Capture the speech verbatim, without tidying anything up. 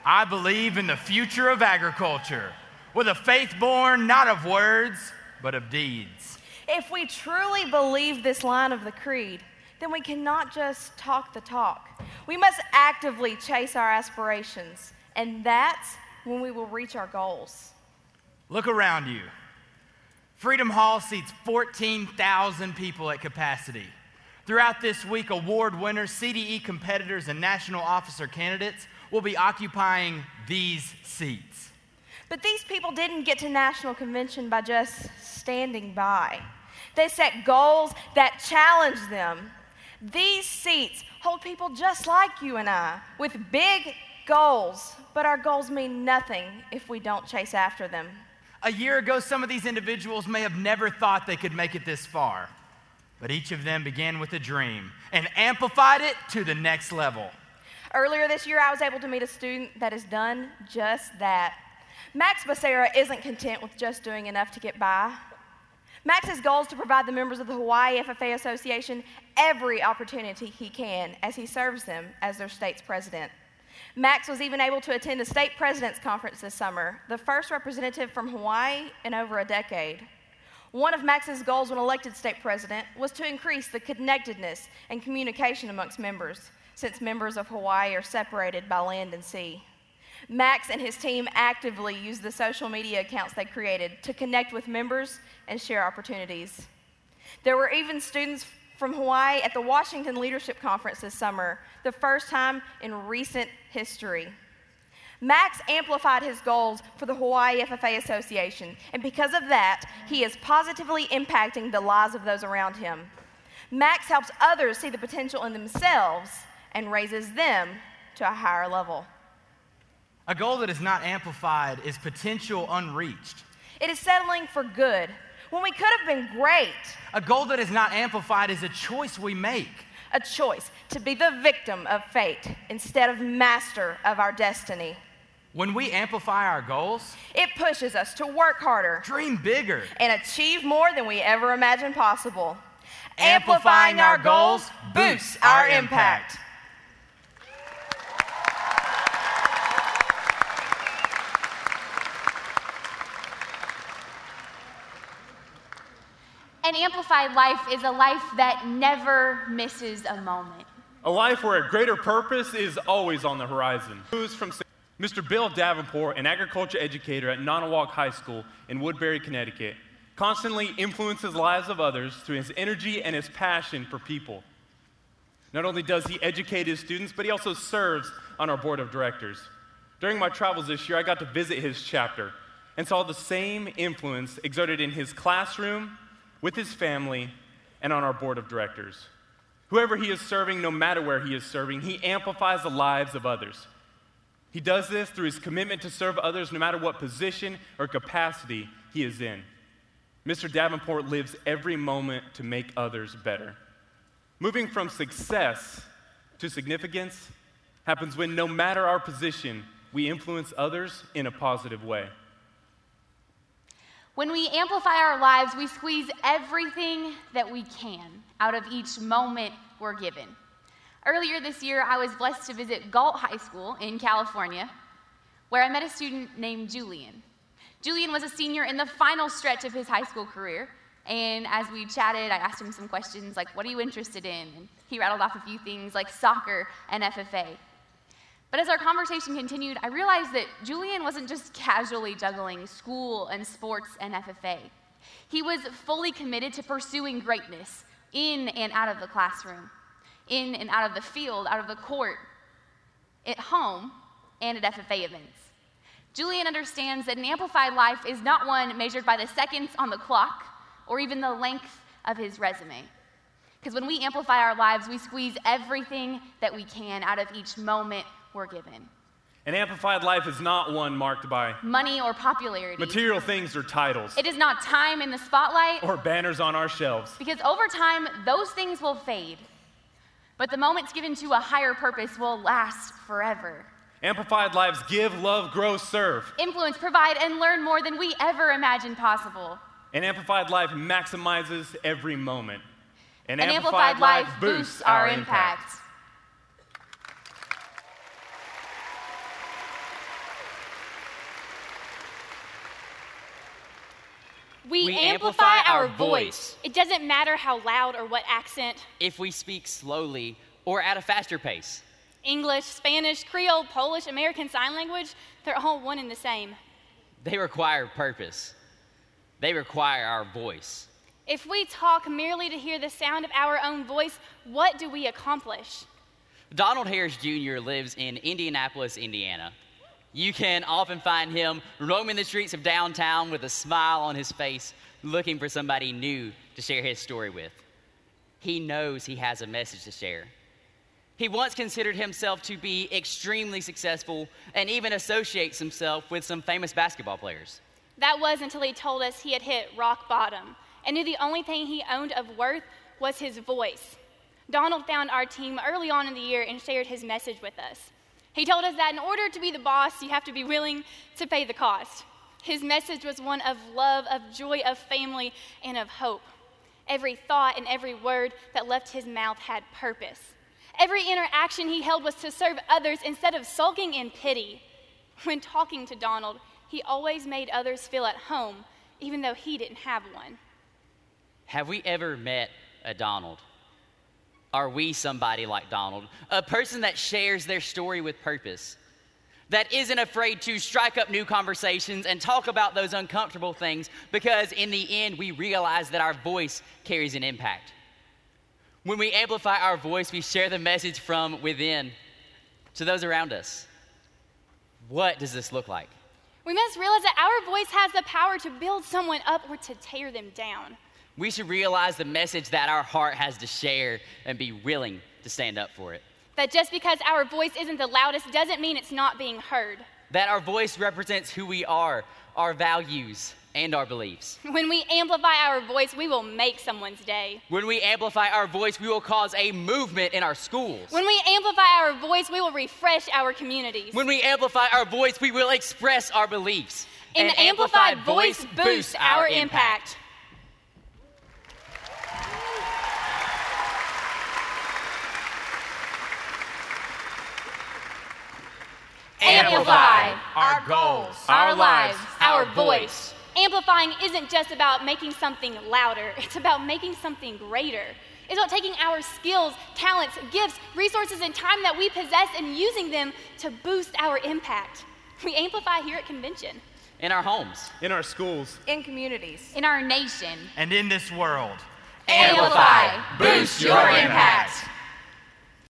I believe in the future of agriculture, with a faith born not of words, but of deeds. If we truly believe this line of the creed, then we cannot just talk the talk. We must actively chase our aspirations, and that's when we will reach our goals. Look around you. Freedom Hall seats fourteen thousand people at capacity. Throughout this week, award winners, C D E competitors, and national officer candidates will be occupying these seats. But these people didn't get to National Convention by just standing by. They set goals that challenge them. These seats hold people just like you and I, with big goals, but our goals mean nothing if we don't chase after them. A year ago, some of these individuals may have never thought they could make it this far, but each of them began with a dream and amplified it to the next level. Earlier this year, I was able to meet a student that has done just that. Max Becerra isn't content with just doing enough to get by. Max's goal is to provide the members of the Hawaii F F A Association every opportunity he can as he serves them as their state's president. Max was even able to attend the State President's Conference this summer, the first representative from Hawaii in over a decade. One of Max's goals when elected state president was to increase the connectedness and communication amongst members, since members of Hawaii are separated by land and sea. Max and his team actively use the social media accounts they created to connect with members and share opportunities. There were even students from Hawaii at the Washington Leadership Conference this summer, the first time in recent history. Max amplified his goals for the Hawaii F F A Association, and because of that, he is positively impacting the lives of those around him. Max helps others see the potential in themselves and raises them to a higher level. A goal that is not amplified is potential unreached. It is settling for good when we could have been great. A goal that is not amplified is a choice we make. A choice to be the victim of fate instead of master of our destiny. When we amplify our goals, it pushes us to work harder, dream bigger, and achieve more than we ever imagined possible. Amplifying our goals boosts our impact. An amplified life is a life that never misses a moment. A life where a greater purpose is always on the horizon. News from Mister Bill Davenport, an agriculture educator at Nonawak High School in Woodbury, Connecticut, constantly influences the lives of others through his energy and his passion for people. Not only does he educate his students, but he also serves on our board of directors. During my travels this year, I got to visit his chapter and saw the same influence exerted in his classroom, with his family, and on our board of directors. Whoever he is serving, no matter where he is serving, he amplifies the lives of others. He does this through his commitment to serve others no matter what position or capacity he is in. Mister Davenport lives every moment to make others better. Moving from success to significance happens when, no matter our position, we influence others in a positive way. When we amplify our lives, we squeeze everything that we can out of each moment we're given. Earlier this year, I was blessed to visit Galt High School in California, where I met a student named Julian. Julian was a senior in the final stretch of his high school career, and as we chatted, I asked him some questions like, what are you interested in? And he rattled off a few things like soccer and F F A. But as our conversation continued, I realized that Julian wasn't just casually juggling school and sports and F F A. He was fully committed to pursuing greatness in and out of the classroom, in and out of the field, out of the court, at home, and at F F A events. Julian understands that an amplified life is not one measured by the seconds on the clock or even the length of his resume. Because when we amplify our lives, we squeeze everything that we can out of each moment we're given. An amplified life is not one marked by money or popularity, material things or titles. It is not time in the spotlight or banners on our shelves. Because over time, those things will fade. But the moments given to a higher purpose will last forever. Amplified lives give, love, grow, serve. Influence, provide, and learn more than we ever imagined possible. An amplified life maximizes every moment. An, An amplified, amplified life life boosts boosts our our impact. impact. We, We amplify, amplify our our voice. voice. It doesn't matter how loud or what accent. If we speak slowly or at a faster pace. English, Spanish, Creole, Polish, American Sign Language, they're all one and the same. They require purpose. They require our voice. If we talk merely to hear the sound of our own voice, what do we accomplish? Donald Harris Junior lives in Indianapolis, Indiana. You can often find him roaming the streets of downtown with a smile on his face, looking for somebody new to share his story with. He knows he has a message to share. He once considered himself to be extremely successful and even associates himself with some famous basketball players. That was until he told us he had hit rock bottom and knew the only thing he owned of worth was his voice. Donald found our team early on in the year and shared his message with us. He told us that in order to be the boss, you have to be willing to pay the cost. His message was one of love, of joy, of family, and of hope. Every thought and every word that left his mouth had purpose. Every interaction he held was to serve others instead of sulking in pity. When talking to Donald, he always made others feel at home, even though he didn't have one. Have we ever met a Donald? Are we somebody like Donald? A person that shares their story with purpose, that isn't afraid to strike up new conversations and talk about those uncomfortable things because in the end we realize that our voice carries an impact. When we amplify our voice, we share the message from within to those around us. What does this look like? We must realize that our voice has the power to build someone up or to tear them down. We should realize the message that our heart has to share and be willing to stand up for it. That just because our voice isn't the loudest doesn't mean it's not being heard. That our voice represents who we are, our values, and our beliefs. When we amplify our voice, we will make someone's day. When we amplify our voice, we will cause a movement in our schools. When we amplify our voice, we will refresh our communities. When we amplify our voice, we will express our beliefs. An amplified voice boosts our impact. Amplify our goals, our lives, our voice. Amplifying isn't just about making something louder, it's about making something greater. It's about taking our skills, talents, gifts, resources, and time that we possess and using them to boost our impact. We amplify here at Convention. In our homes. In our schools. In communities. In our nation. and in this world. Amplify. Boost your impact.